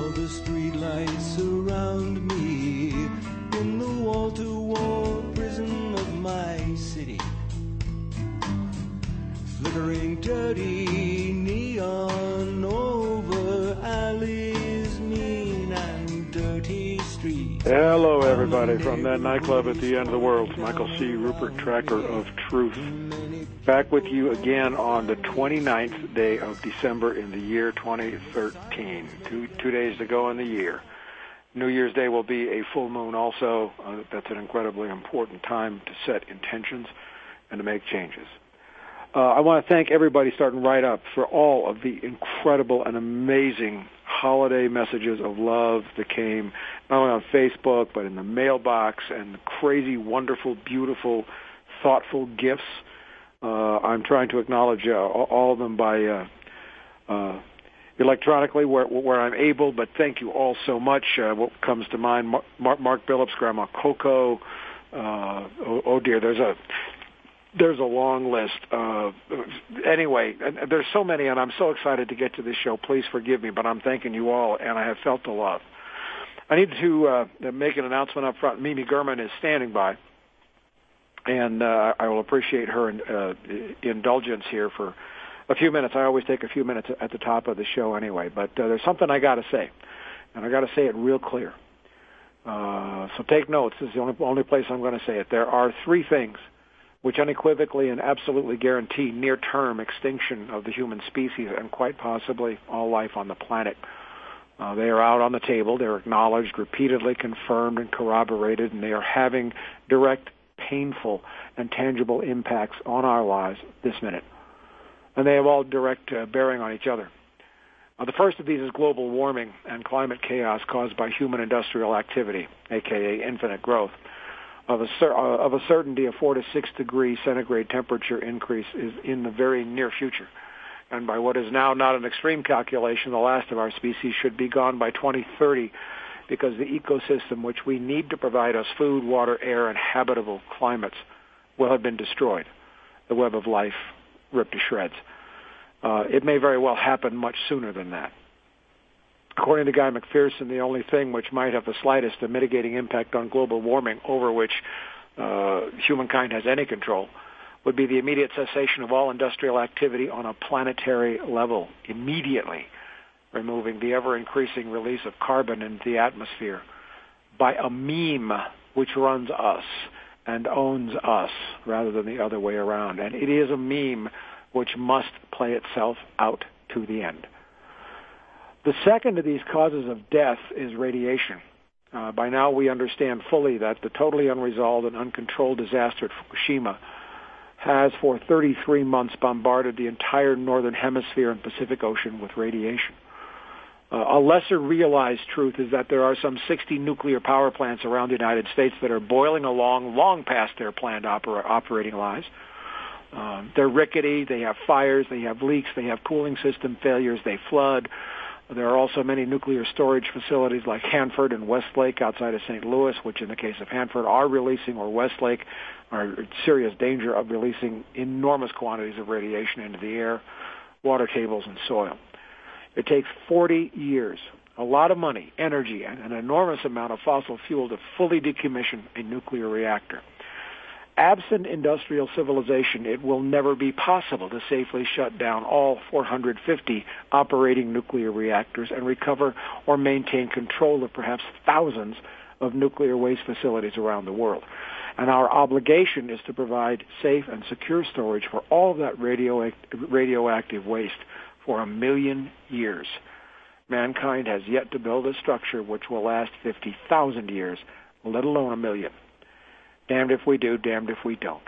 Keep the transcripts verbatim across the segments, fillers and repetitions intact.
All the streetlights surround me in the wall-to-wall prison of my city. Flickering dirty neon over alleys, mean and dirty streets. Hello, everybody, from that nightclub at the end of the world. It's Michael C. Rupert, Tracker of Truth. Back with you again on the twenty-ninth day of December in the year twenty thirteen. Two, two days to go in the year. New Year's Day will be a full moon also. Uh, that's an incredibly important time to set intentions and to make changes. Uh, I want to thank everybody starting right up for all of the incredible and amazing holiday messages of love that came not only on Facebook but in the mailbox, and the crazy, wonderful, beautiful, thoughtful gifts. Uh, I'm trying to acknowledge uh, all of them by uh, uh, electronically where, where I'm able, but thank you all so much. Uh, what comes to mind, Mark, Mark Billups, Grandma Coco. Uh, oh, oh dear, there's a there's a long list. Uh, anyway, there's so many, and I'm so excited to get to this show. Please forgive me, but I'm thanking you all, and I have felt the love. I need to uh, make an announcement up front. Mimi Gurman is standing by, and uh, I will appreciate her uh, indulgence here for a few minutes. I always take a few minutes at the top of the show anyway, but uh, there's something I got to say, and I got to say it real clear. Uh, so take notes. This is the only, only place I'm going to say it. There are three things which unequivocally and absolutely guarantee near-term extinction of the human species and quite possibly all life on the planet. Uh, they are out on the table. They're acknowledged, repeatedly confirmed and corroborated, and they are having direct, painful, and tangible impacts on our lives this minute. And they have all direct uh, bearing on each other. Uh, the first of these is global warming and climate chaos caused by human industrial activity, a k a infinite growth. Of a, cer- uh, of a certainty, a four to six degree centigrade temperature increase is in the very near future. And by what is now not an extreme calculation, the last of our species should be gone by twenty thirty, because the ecosystem which we need to provide us food, water, air, and habitable climates will have been destroyed. The web of life ripped to shreds. Uh, it may very well happen much sooner than that. According to Guy McPherson, the only thing which might have the slightest of mitigating impact on global warming over which uh, humankind has any control would be the immediate cessation of all industrial activity on a planetary level, immediately removing the ever-increasing release of carbon into the atmosphere by a meme which runs us and owns us rather than the other way around. And it is a meme which must play itself out to the end. The second of these causes of death is radiation. Uh, by now we understand fully that the totally unresolved and uncontrolled disaster at Fukushima has for thirty-three months bombarded the entire northern hemisphere and Pacific Ocean with radiation. Uh, a lesser realized truth is that there are some sixty nuclear power plants around the United States that are boiling along long past their planned oper- operating lives. Uh, they're rickety, they have fires, they have leaks, they have cooling system failures, they flood. There are also many nuclear storage facilities like Hanford and Westlake outside of Saint Louis, which in the case of Hanford are releasing, or Westlake are in serious danger of releasing enormous quantities of radiation into the air, water tables, and soil. It takes forty years, a lot of money, energy, and an enormous amount of fossil fuel to fully decommission a nuclear reactor. Absent industrial civilization, it will never be possible to safely shut down all four hundred fifty operating nuclear reactors and recover or maintain control of perhaps thousands of nuclear waste facilities around the world. And our obligation is to provide safe and secure storage for all of that radio, radioactive waste for a million years. Mankind has yet to build a structure which will last fifty thousand years, let alone a million. Damned if we do, damned if we don't.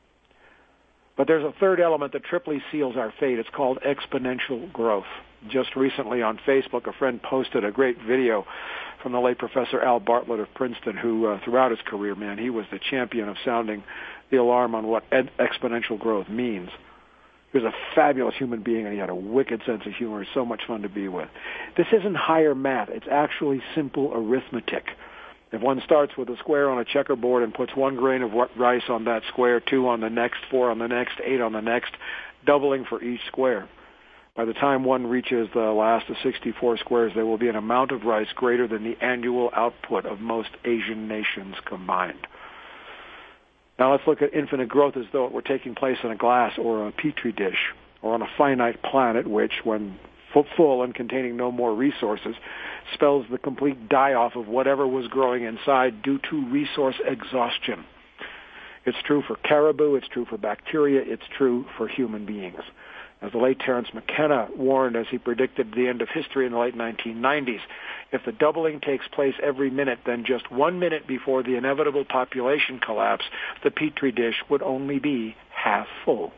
But there's a third element that triply seals our fate. It's called exponential growth. Just recently on Facebook, a friend posted a great video from the late Professor Al Bartlett of Princeton, who uh, throughout his career, man, he was the champion of sounding the alarm on what ed- exponential growth means. He was a fabulous human being, and he had a wicked sense of humor. So much fun to be with. This isn't higher math. It's actually simple arithmetic. If one starts with a square on a checkerboard and puts one grain of rice on that square, two on the next, four on the next, eight on the next, doubling for each square, By the time one reaches the last of sixty-four squares, there will be an amount of rice greater than the annual output of most Asian nations combined. Now let's look at infinite growth as though it were taking place in a glass or a petri dish or on a finite planet, which, when full and containing no more resources, spells the complete die-off of whatever was growing inside due to resource exhaustion. It's true for caribou, it's true for bacteria, it's true for human beings. As the late Terence McKenna warned as he predicted the end of history in the late nineteen nineties, if the doubling takes place every minute, then just one minute before the inevitable population collapse, the petri dish would only be half full.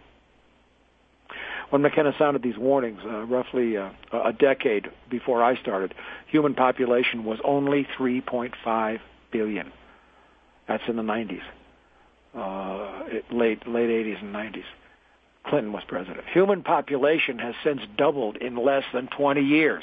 When McKenna sounded these warnings, uh, roughly uh, a decade before I started, human population was only three point five billion. That's in the nineties, uh, late late eighties and nineties. Clinton was president. Human population has since doubled in less than twenty years.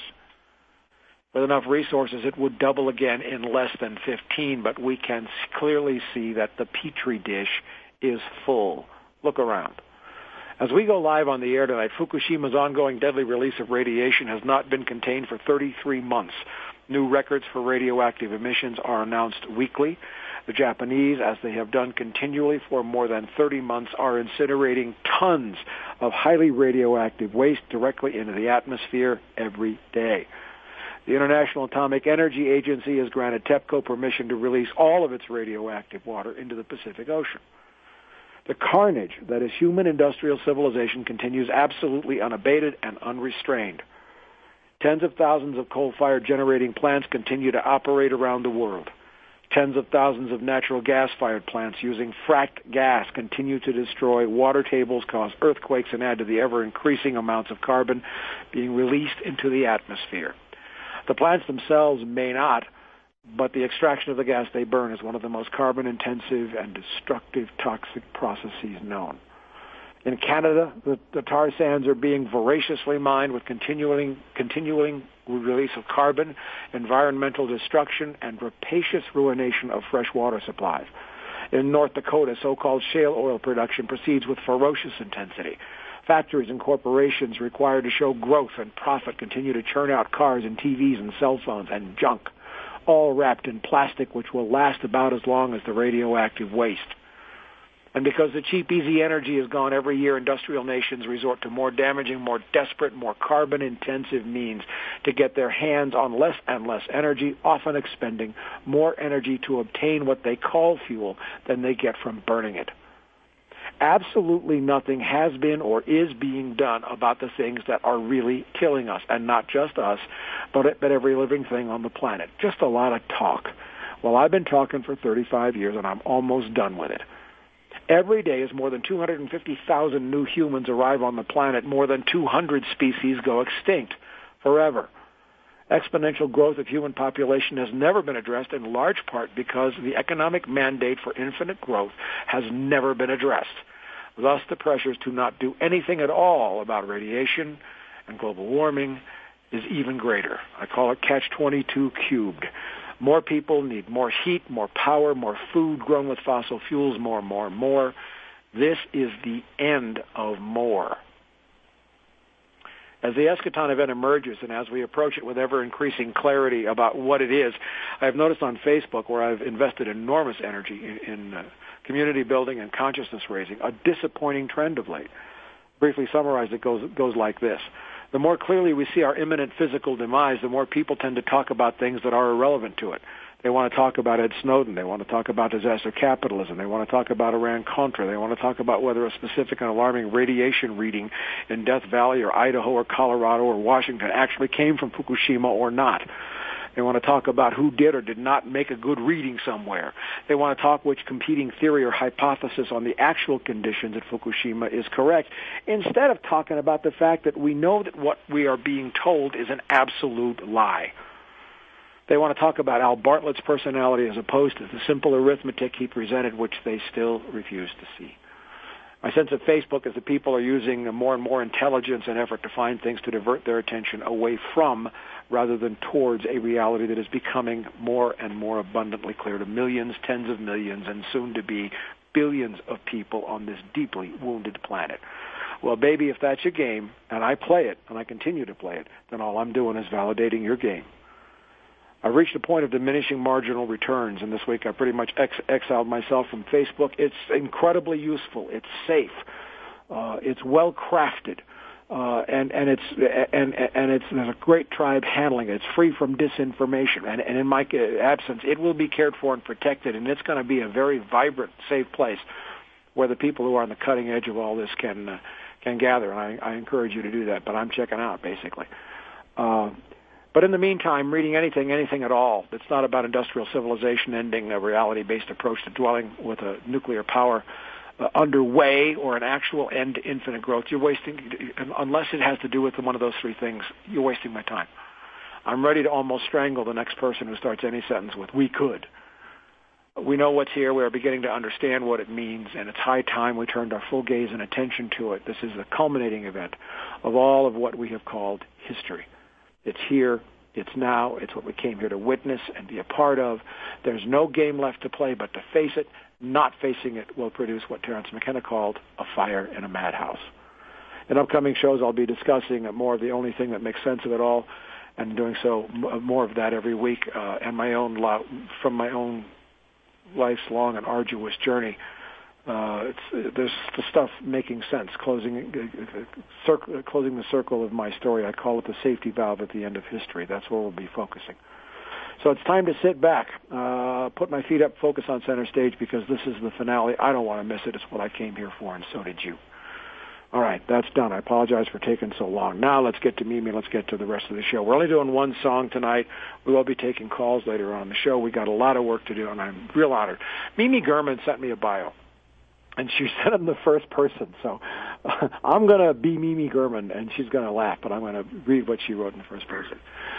With enough resources, it would double again in less than fifteen, but we can clearly see that the petri dish is full. Look around. As we go live on the air tonight, Fukushima's ongoing deadly release of radiation has not been contained for thirty-three months. New records for radioactive emissions are announced weekly. The Japanese, as they have done continually for more than thirty months, are incinerating tons of highly radioactive waste directly into the atmosphere every day. The International Atomic Energy Agency has granted TEPCO permission to release all of its radioactive water into the Pacific Ocean. The carnage that is human industrial civilization continues absolutely unabated and unrestrained. Tens of thousands of coal-fired generating plants continue to operate around the world. Tens of thousands of natural gas-fired plants using fracked gas continue to destroy water tables, cause earthquakes, and add to the ever-increasing amounts of carbon being released into the atmosphere. The plants themselves may not, but the extraction of the gas they burn is one of the most carbon-intensive and destructive toxic processes known. In Canada, the, the tar sands are being voraciously mined with continuing, continuing release of carbon, environmental destruction, and rapacious ruination of fresh water supplies. In North Dakota, so-called shale oil production proceeds with ferocious intensity. Factories and corporations required to show growth and profit continue to churn out cars and T Vs and cell phones and junk, all wrapped in plastic which will last about as long as the radioactive waste. And because the cheap, easy energy is gone every year, industrial nations resort to more damaging, more desperate, more carbon-intensive means to get their hands on less and less energy, often expending more energy to obtain what they call fuel than they get from burning it. Absolutely nothing has been or is being done about the things that are really killing us, and not just us, but, but every living thing on the planet. Just a lot of talk. Well, I've been talking for thirty-five years, and I'm almost done with it. Every day, as more than two hundred fifty thousand new humans arrive on the planet, more than two hundred species go extinct forever. Exponential growth of human population has never been addressed, in large part because the economic mandate for infinite growth has never been addressed. Thus, the pressures to not do anything at all about radiation and global warming is even greater. I call it catch twenty-two cubed. More people need more heat, more power, more food grown with fossil fuels, more, more, more. This is the end of more. As the eschaton event emerges and as we approach it with ever-increasing clarity about what it is, I have noticed on Facebook, where I've invested enormous energy in, in uh, community building and consciousness raising, a disappointing trend of late. Briefly summarized, it goes, goes like this. The more clearly we see our imminent physical demise, the more people tend to talk about things that are irrelevant to it. They want to talk about Ed Snowden. They want to talk about disaster capitalism. They want to talk about Iran-Contra. They want to talk about whether a specific and alarming radiation reading in Death Valley or Idaho or Colorado or Washington actually came from Fukushima or not. They want to talk about who did or did not make a good reading somewhere. They want to talk which competing theory or hypothesis on the actual conditions at Fukushima is correct, instead of talking about the fact that we know that what we are being told is an absolute lie. They want to talk about Al Bartlett's personality as opposed to the simple arithmetic he presented, which they still refuse to see. My sense of Facebook is that people are using more and more intelligence and effort to find things to divert their attention away from rather than towards a reality that is becoming more and more abundantly clear to millions, tens of millions, and soon to be billions of people on this deeply wounded planet. Well, baby, if that's your game, and I play it, and I continue to play it, then all I'm doing is validating your game. I've reached a point of diminishing marginal returns, and this week I pretty much ex- exiled myself from Facebook. It's incredibly useful. It's safe. Uh, it's well crafted. Uh, and, and it's, and, and it's, there's a great tribe handling it. It's free from disinformation. And, and in my absence, it will be cared for and protected, and it's going to be a very vibrant, safe place where the people who are on the cutting edge of all this can, uh, can gather. And I, I encourage you to do that, but I'm checking out, basically. Uh, but in the meantime, reading anything, anything at all, that's not about industrial civilization ending, a reality-based approach to dwelling with a nuclear power Uh, underway or an actual end to infinite growth, you're wasting, unless it has to do with one of those three things, you're wasting my time. I'm ready to almost strangle the next person who starts any sentence with, we could. We know what's here. We are beginning to understand what it means, and it's high time we turned our full gaze and attention to it. This is the culminating event of all of what we have called history. It's here. It's now. It's what we came here to witness and be a part of. There's no game left to play but to face it. Not facing it will produce what Terence McKenna called a fire in a madhouse. In upcoming shows, I'll be discussing more of the only thing that makes sense of it all, and doing so more of that every week, uh, and my own lo- from my own life's long and arduous journey. Uh, it's there's the stuff making sense, closing uh, circle, closing the circle of my story. I call it the safety valve at the end of history. That's where we'll be focusing. So it's time to sit back, uh, put my feet up, focus on center stage, because this is the finale. I don't want to miss it. It's what I came here for, and so did you. All right, that's done. I apologize for taking so long. Now let's get to Mimi. Let's get to the rest of the show. We're only doing one song tonight. We will be taking calls later on in the show. We got a lot of work to do, and I'm real honored. Mimi Gurman sent me a bio, and she said I'm the first person. So uh, I'm going to be Mimi Gurman, and she's going to laugh, but I'm going to read what she wrote in the first person.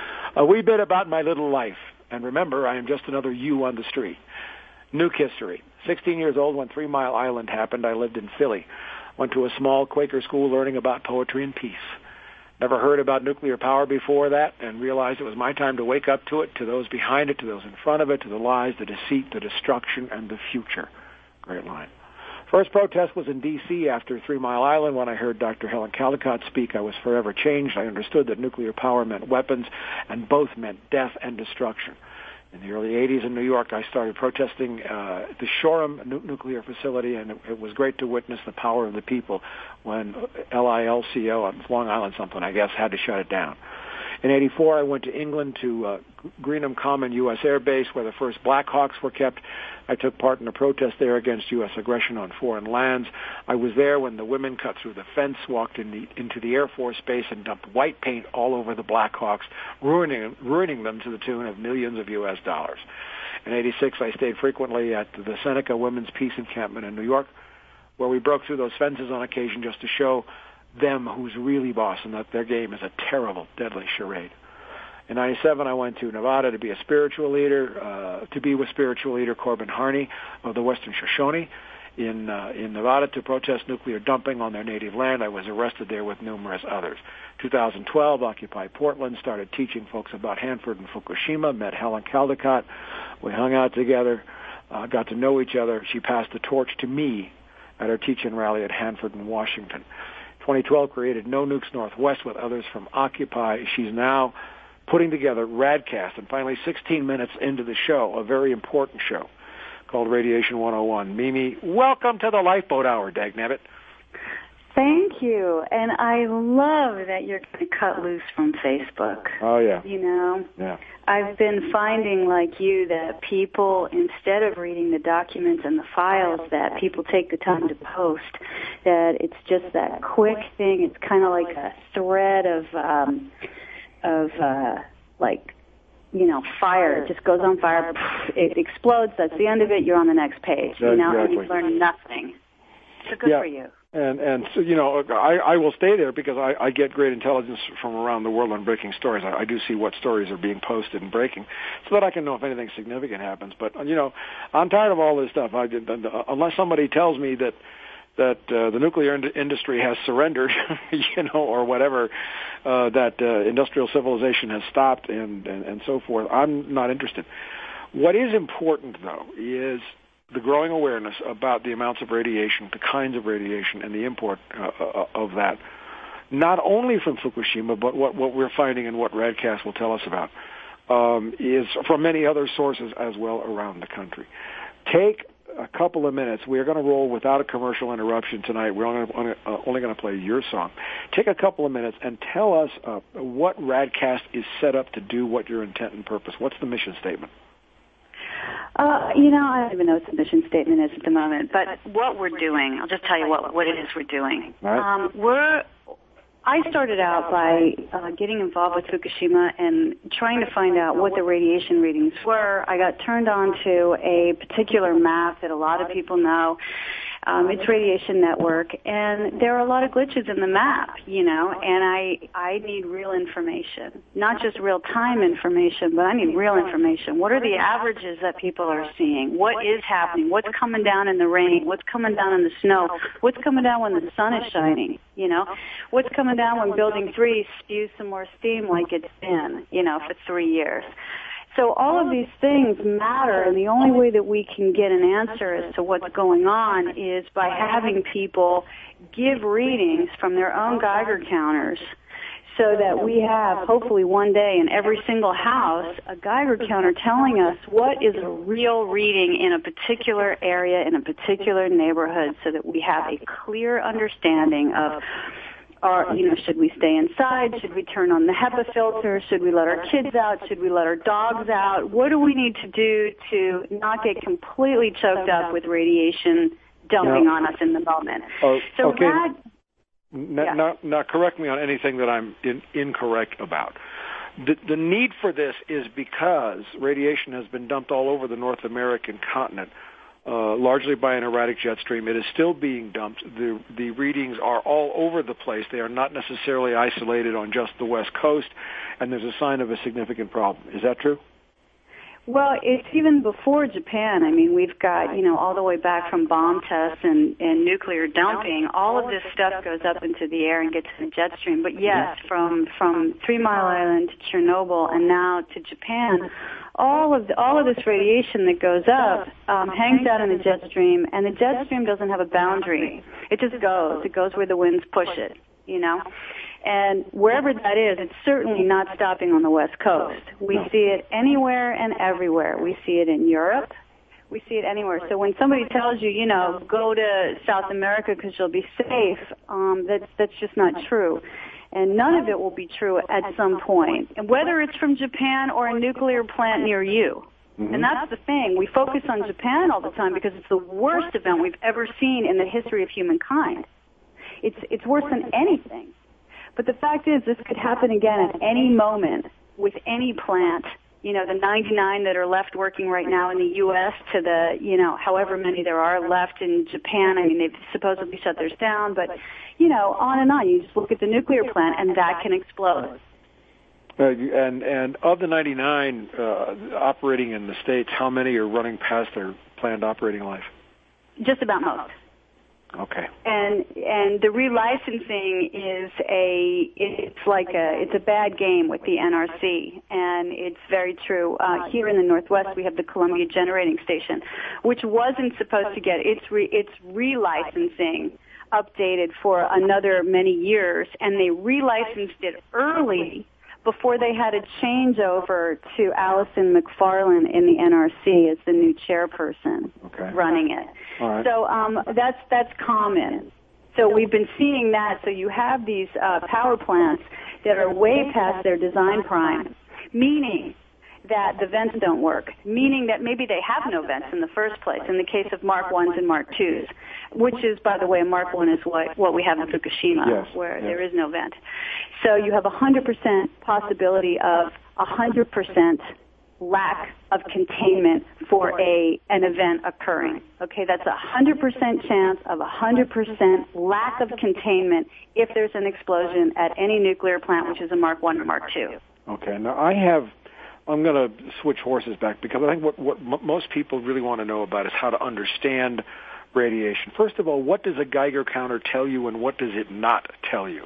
A wee bit about my little life. And remember, I am just another you on the street. Nuke history. sixteen years old when Three Mile Island happened. I lived in Philly. Went to a small Quaker school learning about poetry and peace. Never heard about nuclear power before that, and realized it was my time to wake up to it, to those behind it, to those in front of it, to the lies, the deceit, the destruction, and the future. Great line. First protest was in D C after Three Mile Island. When I heard Doctor Helen Caldicott speak, I was forever changed. I understood that nuclear power meant weapons, and both meant death and destruction. In the early eighties in New York, I started protesting uh, the Shoreham nu- nuclear facility, and it, it was great to witness the power of the people when L I L C O, on Long Island something, I guess, had to shut it down. In eighty-four, I went to England to uh, Greenham Common U S Air Base, where the first Black Hawks were kept. I took part in a protest there against U S aggression on foreign lands. I was there when the women cut through the fence, walked in the, into the Air Force Base, and dumped white paint all over the Black Hawks, ruining, ruining them to the tune of millions of U S dollars. In eighty-six, I stayed frequently at the Seneca Women's Peace Encampment in New York, where we broke through those fences on occasion just to show them who's really boss, and that their game is a terrible, deadly charade. In ninety-seven, I went to Nevada to be a spiritual leader, uh, to be with spiritual leader Corbin Harney of the Western Shoshone in uh, in Nevada to protest nuclear dumping on their native land. I was arrested there with numerous others. two thousand twelve, Occupy Portland, started teaching folks about Hanford and Fukushima, met Helen Caldicott. We hung out together, uh, got to know each other. She passed the torch to me at her teach-in rally at Hanford in Washington. twenty twelve created No Nukes Northwest with others from Occupy. She's now putting together Radcast, and finally sixteen minutes into the show, a very important show called Radiation one oh one. Mimi, welcome to the Lifeboat Hour, dagnabbit. Thank you, and I love that you're going to cut loose from Facebook. Oh, yeah. You know? Yeah. I've been finding, like you, that people, instead of reading the documents and the files that people take the time to post, that it's just that quick thing. It's kind of like a thread of, um, of uh, like, you know, fire. It just goes on fire, it explodes, that's the end of it, you're on the next page, you know, exactly. and you've learned nothing. So good yeah. for you. And, and so, you know, I, I will stay there because I, I get great intelligence from around the world on breaking stories. I, I do see what stories are being posted and breaking so that I can know if anything significant happens. But, you know, I'm tired of all this stuff. I, unless somebody tells me that that uh, the nuclear ind- industry has surrendered, you know, or whatever, uh, that uh, industrial civilization has stopped and, and, and so forth, I'm not interested. What is important, though, is the growing awareness about the amounts of radiation, the kinds of radiation, and the import uh, of that, not only from Fukushima, but what, what we're finding and what Radcast will tell us about, um, is from many other sources as well around the country. Take a couple of minutes. We're going to roll without a commercial interruption tonight. We're only, uh, only going to play your song. Take a couple of minutes and tell us uh, what Radcast is set up to do, what your intent and purpose. What's the mission statement? Uh, you know, I don't even know what the mission statement is at the moment, but what we're doing, I'll just tell you what, what it is we're doing. All right. Um, we're, I started out by uh, getting involved with Fukushima and trying to find out what the radiation readings were. I got turned on to a particular map that a lot of people know. Um, it's Radiation Network, and there are a lot of glitches in the map, you know, and I I need real information, not just real-time information, but I need real information. What are the averages that people are seeing? What is happening? What's coming down in the rain? What's coming down in the snow? What's coming down when the sun is shining, you know? What's coming down when Building three spews some more steam like it's been, you know, for three years? So all of these things matter, and the only way that we can get an answer as to what's going on is by having people give readings from their own Geiger counters so that we have, hopefully one day in every single house, a Geiger counter telling us what is a real reading in a particular area, in a particular neighborhood, so that we have a clear understanding of, or, you know, should we stay inside? Should we turn on the HEPA filter? Should we let our kids out? Should we let our dogs out? What do we need to do to not get completely choked up with radiation dumping now, on us in the moment? Oh, so okay. Rad, Now, yeah. now, now, correct me on anything that I'm in, incorrect about. The, the need for this is because radiation has been dumped all over the North American continent, Uh, largely by an erratic jet stream. It is still being dumped. The the readings are all over the place. They are not necessarily isolated on just the West Coast, and there's a sign of a significant problem. Is that true? Well, it's even before Japan. I mean, we've got, you know, all the way back from bomb tests and, and nuclear dumping. All of this stuff goes up into the air and gets in the jet stream. But yes, from from Three Mile Island to Chernobyl and now to Japan, all of the, all of this radiation that goes up um, hangs out in the jet stream, and the jet stream doesn't have a boundary. It just goes. It goes where the winds push it, you know. And wherever that is, it's certainly not stopping on the West Coast. We see it anywhere and everywhere. We see it in Europe. We see it anywhere. So when somebody tells you, you know, go to South America because you'll be safe, um, that's that's just not true. And none of it will be true at some point, and whether it's from Japan or a nuclear plant near you. Mm-hmm. And that's the thing. We focus on Japan all the time because it's the worst event we've ever seen in the history of humankind. It's it's worse than anything. But the fact is, this could happen again at any moment with any plant. You know, the ninety-nine that are left working right now in the U S to the, you know, however many there are left in Japan. I mean, they've supposedly shut theirs down, but, you know, on and on. You just look at the nuclear plant, and that can explode. Uh, and and of the ninety-nine uh, operating in the States, how many are running past their planned operating life? Just about most. Okay. And and the relicensing is a it's like a it's a bad game with the N R C, and it's very true. Uh, here in the Northwest, we have the Columbia Generating Station, which wasn't supposed to get its re, its relicensing updated for another many years, and they relicensed it early before they had a changeover to Allison McFarland in the N R C as the new chairperson okay. running it. All right. So um, that's that's common. So we've been seeing that. So you have these uh, power plants that are way past their design prime, meaning that the vents don't work, meaning that maybe they have no vents in the first place in the case of Mark ones and Mark twos, which is, by the way, Mark one is what, what we have in Fukushima, yes, where yes. there is no vent. So you have a one hundred percent possibility of a one hundred percent lack of containment for a an event occurring. Okay, that's a one hundred percent chance of a one hundred percent lack of containment if there's an explosion at any nuclear plant, which is a Mark one or Mark two. Okay, now I have, I'm going to switch horses back because I think what, what m- most people really want to know about is how to understand radiation. First of all, what does a Geiger counter tell you and what does it not tell you?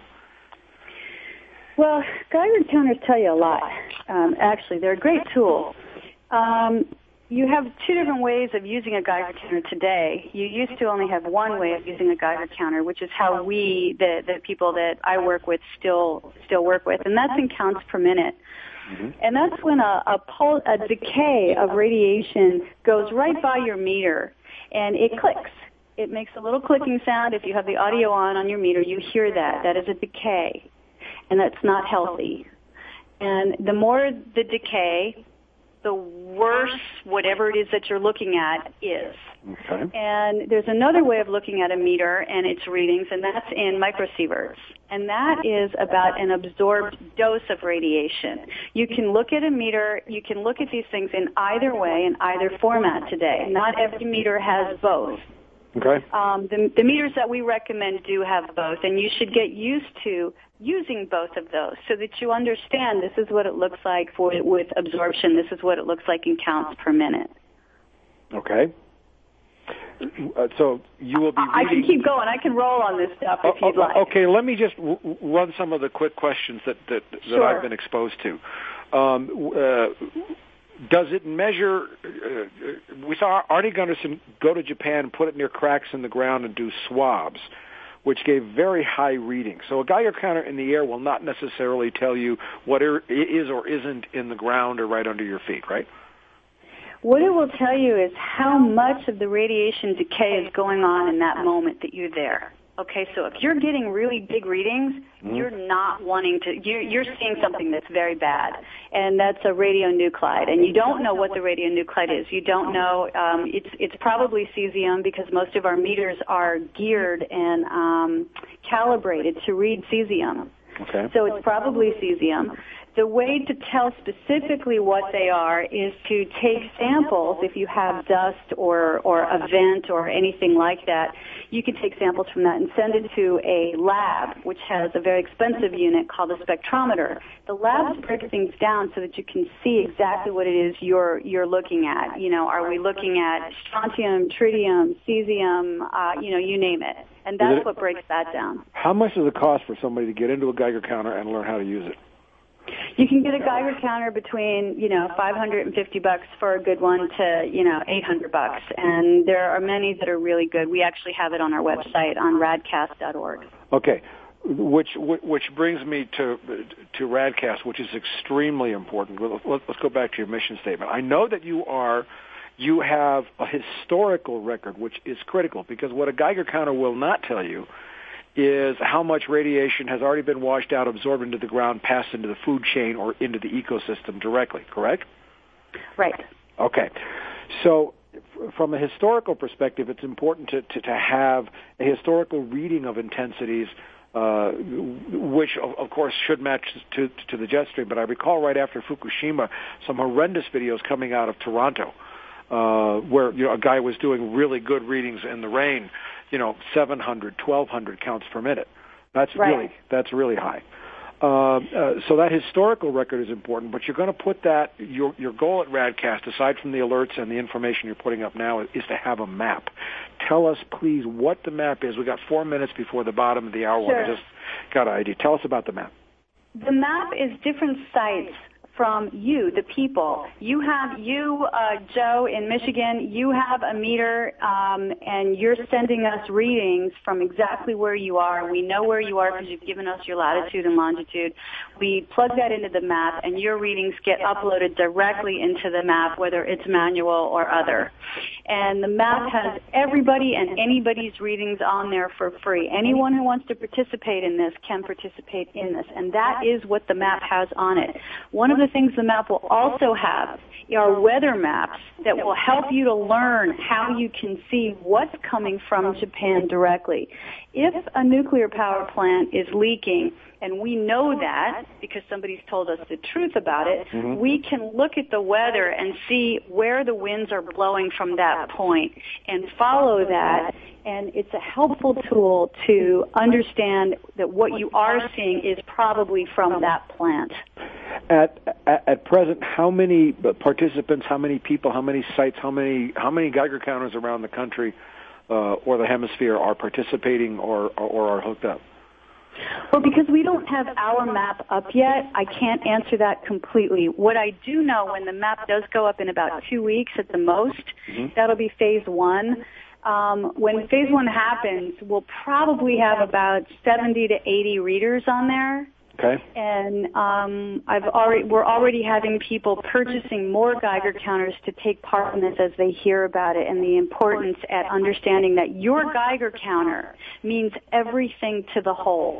Well, Geiger counters tell you a lot. Um, actually, they're a great tool. Um, you have two different ways of using a Geiger counter today. You used to only have one way of using a Geiger counter, which is how we, the, the people that I work with, still still work with, and that's in counts per minute. Mm-hmm. And that's when a, a, pul- a decay of radiation goes right by your meter, and it clicks. It makes a little clicking sound. If you have the audio on on your meter, you hear that. That is a decay, and that's not healthy. And the more the decay, the worse whatever it is that you're looking at is. Okay. And there's another way of looking at a meter and its readings, and that's in microsieverts. And that is about an absorbed dose of radiation. You can look at a meter, you can look at these things in either way, in either format today. Not every meter has both. Okay. Um, the, the meters that we recommend do have both, and you should get used to using both of those so that you understand this is what it looks like for with absorption. This is what it looks like in counts per minute. Okay. Uh, so you will be reading... I can keep going. I can roll on this stuff if oh, you'd like. Okay, let me just w- run some of the quick questions that, that, that sure. I've been exposed to. Um, uh, does it measure... Uh, we saw Arnie Gunderson go to Japan and put it near cracks in the ground and do swabs, which gave very high readings. So a Geiger counter in the air will not necessarily tell you what is or isn't in the ground or right under your feet, right? What it will tell you is how much of the radiation decay is going on in that moment that you're there. Okay, so if you're getting really big readings, mm-hmm. you're not wanting to, you're, you're seeing something that's very bad, and that's a radionuclide, and you don't know what the radionuclide is. You don't know, um, it's, it's probably cesium because most of our meters are geared and um, calibrated to read cesium. Okay. So it's probably cesium. The way to tell specifically what they are is to take samples. If you have dust or, or a vent or anything like that, you can take samples from that and send it to a lab, which has a very expensive unit called a spectrometer. The labs break things down so that you can see exactly what it is you're you're looking at. You know, are we looking at strontium, tritium, cesium, uh, you know, you name it. And that's what breaks that down. How much does it cost for somebody to get into a Geiger counter and learn how to use it? You can get a Geiger counter between, you know, five hundred fifty bucks for a good one to, you know, eight hundred bucks. And there are many that are really good. We actually have it on our website on radcast dot org. Okay. Which which brings me to to Radcast, which is extremely important. Let's go back to your mission statement. I know that you are you have a historical record, which is critical, because what a Geiger counter will not tell you is how much radiation has already been washed out, absorbed into the ground, passed into the food chain or into the ecosystem directly, correct? Right. Okay. So from a historical perspective, it's important to, to, to have a historical reading of intensities, uh, which, of, of course, should match to, to the jet stream. But I recall right after Fukushima some horrendous videos coming out of Toronto uh, where you know, a guy was doing really good readings in the rain, you know, seven hundred, twelve hundred counts per minute. That's right. really that's really high. Uh, uh, so that historical record is important, but you're going to put that, your your goal at Radcast, aside from the alerts and the information you're putting up now, is, is to have a map. Tell us, please, what the map is. We've got four minutes before the bottom of the hour. Sure. I just got an idea. Tell us about the map. The map is different sites from you, the people. You have, you, uh, Joe, in Michigan, you have a meter, um, and you're sending us readings from exactly where you are. We know where you are because you've given us your latitude and longitude. We plug that into the map, and your readings get uploaded directly into the map, whether it's manual or other. And the map has everybody and anybody's readings on there for free. Anyone who wants to participate in this can participate in this, and that is what the map has on it. One of the things the map will also have are weather maps that will help you to learn how you can see what's coming from Japan directly. If a nuclear power plant is leaking, and we know that because somebody's told us the truth about it, mm-hmm. we can look at the weather and see where the winds are blowing from that point and follow that. And it's a helpful tool to understand that what you are seeing is probably from that plant. At, at at present, how many participants, how many people, how many sites, how many how many Geiger counters around the country uh, or the hemisphere are participating or, or or are hooked up? Well, because we don't have our map up yet, I can't answer that completely. What I do know, when the map does go up in about two weeks at the most, mm-hmm. that'll be phase one. Um, when phase one happens, we'll probably have about seventy to eighty readers on there. Okay. And um, I've already we're already having people purchasing more Geiger counters to take part in this as they hear about it, and the importance at understanding that your Geiger counter means everything to the whole.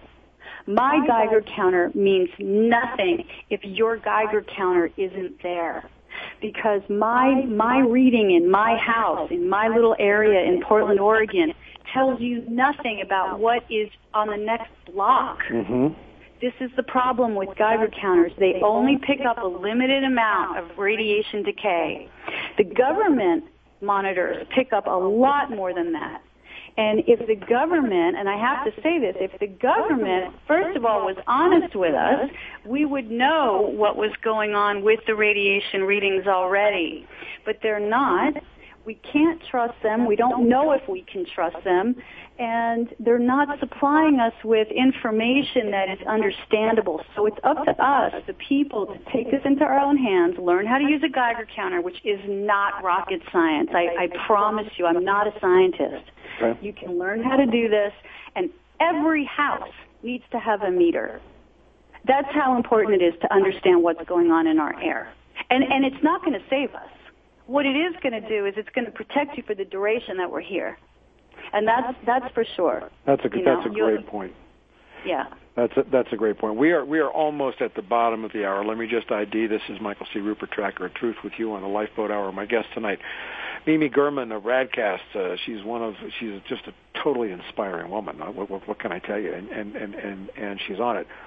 My Geiger counter means nothing if your Geiger counter isn't there. Because my my reading in my house, in my little area in Portland, Oregon, tells you nothing about what is on the next block. Mm-hmm. This is the problem with Geiger counters. They only pick up a limited amount of radiation decay. The government monitors pick up a lot more than that. And if the government, and I have to say this, if the government, first of all, was honest with us, we would know what was going on with the radiation readings already. But they're not. We can't trust them. We don't know if we can trust them. And they're not supplying us with information that is understandable. So it's up to us, the people, to take this into our own hands, learn how to use a Geiger counter, which is not rocket science. I, I promise you, I'm not a scientist. Okay. You can learn how to do this, and every house needs to have a meter. That's how important it is to understand what's going on in our air. And, and it's not going to save us. What it is going to do is it's going to protect you for the duration that we're here. And that's that's for sure. That's a you that's know, a great point. Yeah. That's a, that's a great point. We are we are almost at the bottom of the hour. Let me just I D. This is Michael C. Rupert, Tracker of Truth, with you on the Lifeboat Hour. My guest tonight, Mimi Gurman of Radcast. Uh, she's one of she's just a totally inspiring woman. Uh, what, what, what can I tell you? And and and and, and she's on it.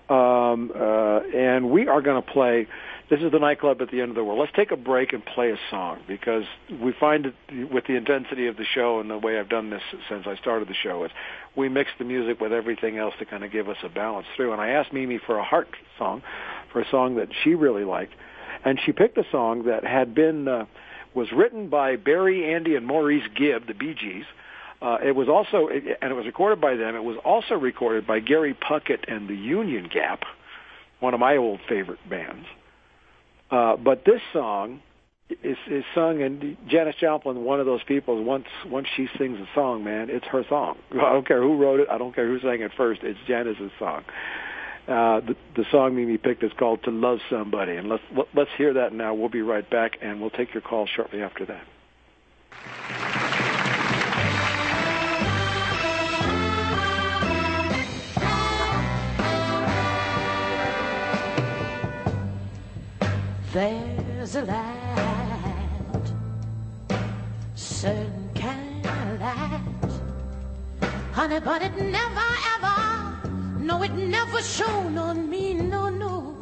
Um, uh, and we are going to play. This is the nightclub at the end of the world. Let's take a break and play a song, because we find it with the intensity of the show and the way I've done this since I started the show is we mix the music with everything else to kind of give us a balance through. And I asked Mimi for a heart song, for a song that she really liked, and she picked a song that had been uh, was written by Barry, Andy, and Maurice Gibb, the Bee Gees. Uh, it was also, and it was recorded by them. It was also recorded by Gary Puckett and the Union Gap, one of my old favorite bands. Uh, but this song is, is sung, and Janis Joplin, one of those people, once once she sings a song, man, it's her song. I don't care who wrote it. I don't care who sang it first. It's Janis's song. Uh, the, the song Mimi picked is called "To Love Somebody," and let's let's hear that now. We'll be right back, and we'll take your call shortly after that. There's a light, certain kind of light, honey, but it never ever, no, it never shone on me, no, no.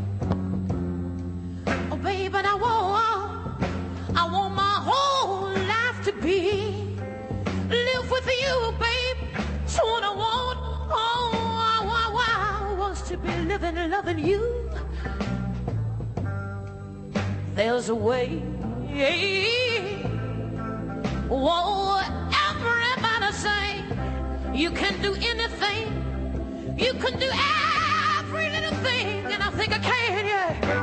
Oh, baby, I want, I want my whole life to be, live with you, babe, so what I want, oh, I, I, I want to be living, loving you. There's a way, whoa, everybody say, you can do anything, you can do every little thing, and I think I can, yeah.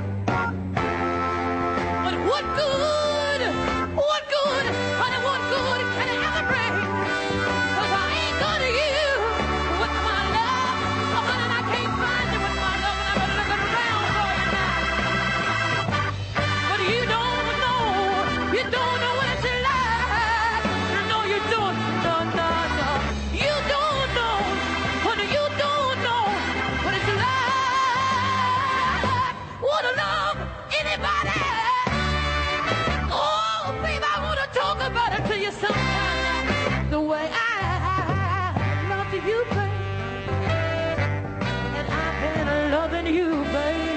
But what good, what good, honey, what good can it ever bring? Cause I ain't good to you with my love, oh, honey, I can't find you with my love, and I better look around for you now. You don't know, you don't know what it's like. No, you don't, no, no, no. You don't know, honey, you don't know what it's like. Wanna love anybody? Oh, baby, I wanna talk about it to you sometime. The way I love you, babe. And I've been loving you, babe.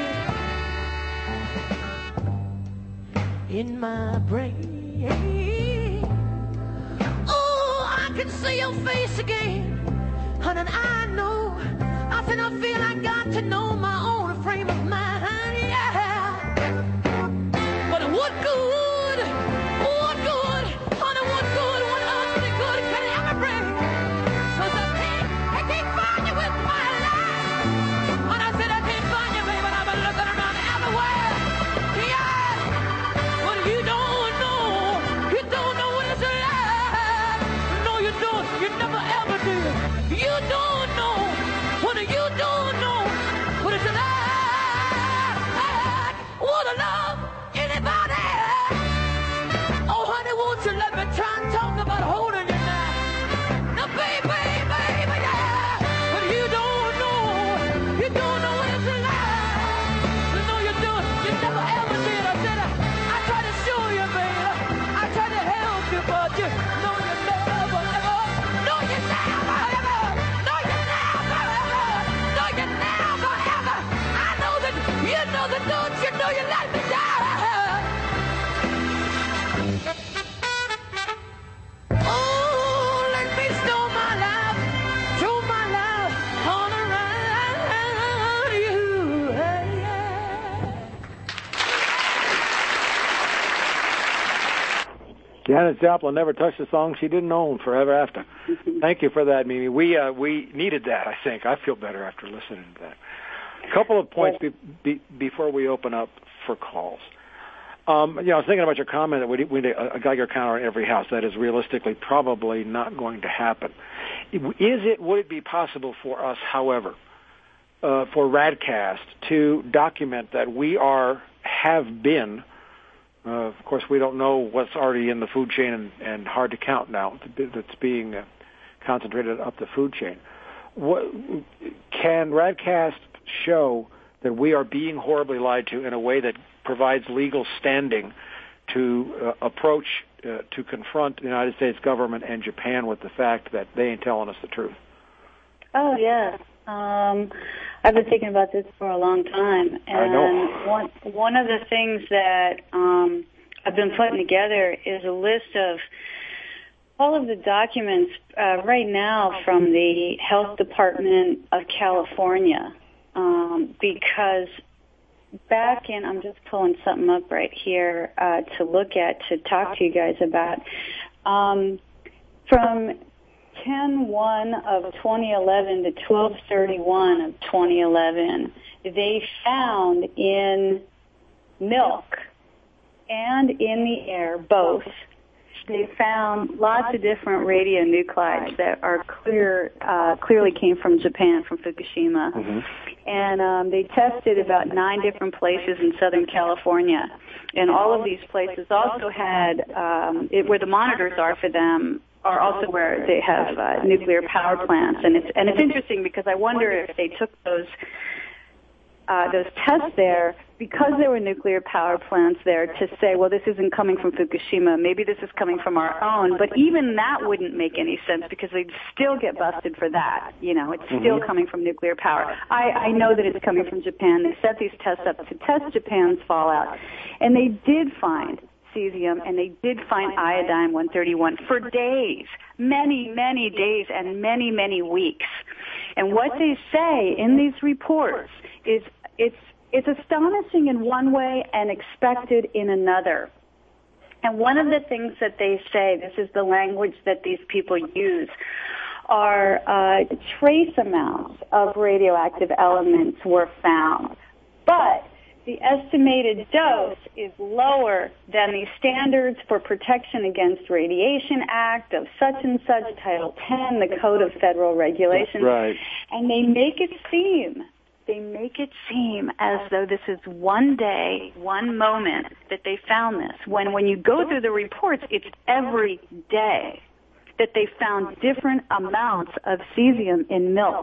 In my brain, oh, I can see your face again, honey, and I know, I feel, I feel I got to know my own frame of mind, yeah. But what good, what good, honey, what good, what ugly good can it ever bring? Cause I can't, I can't find you with my know that don't you know you let me down? Oh, let me show my love, show my love all around you. Hey, yeah. Janis Joplin never touched a song she didn't own forever after. Thank you for that, Mimi. We uh, we needed that, I think. I feel better after listening to that. A couple of points be, be, before we open up for calls. Um, you know, I was thinking about your comment that we need, we need a Geiger counter in every house. That is realistically probably not going to happen. Is it? Would it be possible for us, however, uh, for Radcast to document that we are have been? Uh, of course, we don't know what's already in the food chain and, and hard to count now that's being uh, concentrated up the food chain. What, can Radcast show that we are being horribly lied to in a way that provides legal standing to uh, approach, uh, to confront the United States government and Japan with the fact that they ain't telling us the truth? Oh, yeah. Um, I've been thinking about this for a long time. And I know. One, one of the things that um, I've been putting together is a list of all of the documents uh, right now from the Health Department of California. Um, because back in, I'm just pulling something up right here uh, to look at, to talk to you guys about. Um, from ten one of twenty eleven to twelve thirty-one of twenty eleven, they found in milk and in the air, both, they found lots of different radionuclides that are clear, uh, clearly came from Japan, from Fukushima. Mm-hmm. And um, they tested about nine different places in Southern California. And all of these places also had, um, it, where the monitors are for them, are also where they have uh, nuclear power plants. And it's, and it's interesting because I wonder if they took those Uh, those tests there because there were nuclear power plants there to say, well, this isn't coming from Fukushima. Maybe this is coming from our own. But even that wouldn't make any sense because they'd still get busted for that. You know, it's still mm-hmm. coming from nuclear power. I, I know that it's coming from Japan. They set these tests up to test Japan's fallout. And they did find cesium, and they did find iodine one thirty-one for days, many, many days and many, many weeks. And what they say in these reports is it's it's astonishing in one way and expected in another. And one of the things that they say, this is the language that these people use, are uh, trace amounts of radioactive elements were found. But the estimated dose is lower than the Standards for Protection Against Radiation Act of such and such, Title ten, the Code of Federal Regulations. Right. And they make it seem, they make it seem as though this is one day, one moment that they found this. When when you go through the reports, it's every day that they found different amounts of cesium in milk.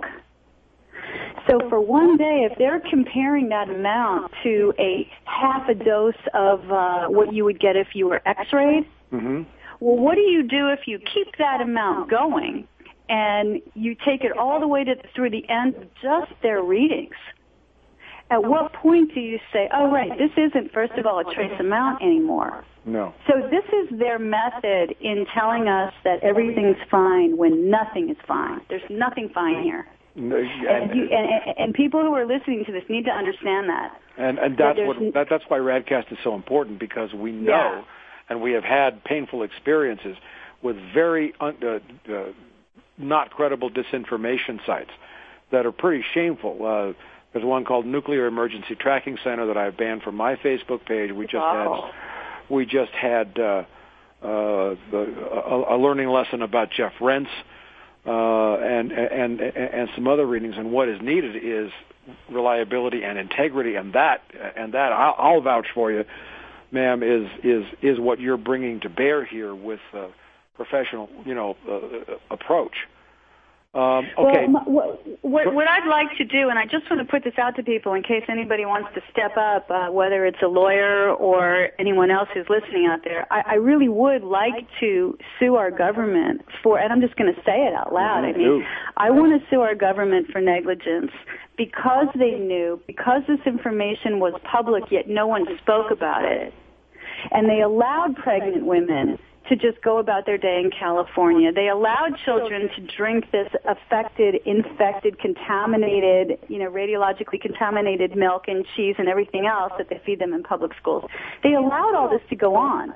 So for one day, if they're comparing that amount to a half a dose of uh, what you would get if you were x-rayed, mm-hmm. well, what do you do if you keep that amount going and you take it all the way to through the end of just their readings? At what point do you say, oh, right, this isn't, first of all, a trace amount anymore? No. So this is their method in telling us that everything's fine when nothing is fine. There's nothing fine here. And, and, you, and, and people who are listening to this need to understand that. And, and that's what that, that's why Radcast is so important, because we know, yeah. and we have had painful experiences with very un, uh, uh, not credible disinformation sites that are pretty shameful. Uh, there's one called Nuclear Emergency Tracking Center that I've banned from my Facebook page. We just wow. had we just had uh, uh, the, a, a learning lesson about Jeff Rentz. Uh, and, and, and some other readings, and what is needed is reliability and integrity, and that, and that I'll, I'll vouch for you, ma'am, is, is, is what you're bringing to bear here with uh, professional, you know, uh, approach. Um, okay. Well, what, what, what I'd like to do, and I just want to put this out to people in case anybody wants to step up, uh, whether it's a lawyer or anyone else who's listening out there, I, I really would like to sue our government for, and I'm just going to say it out loud. I mean, I want to sue our government for negligence because they knew, because this information was public, yet no one spoke about it. And they allowed pregnant women to just go about their day in California. They allowed children to drink this affected, infected, contaminated, you know, radiologically contaminated milk and cheese and everything else that they feed them in public schools. They allowed all this to go on.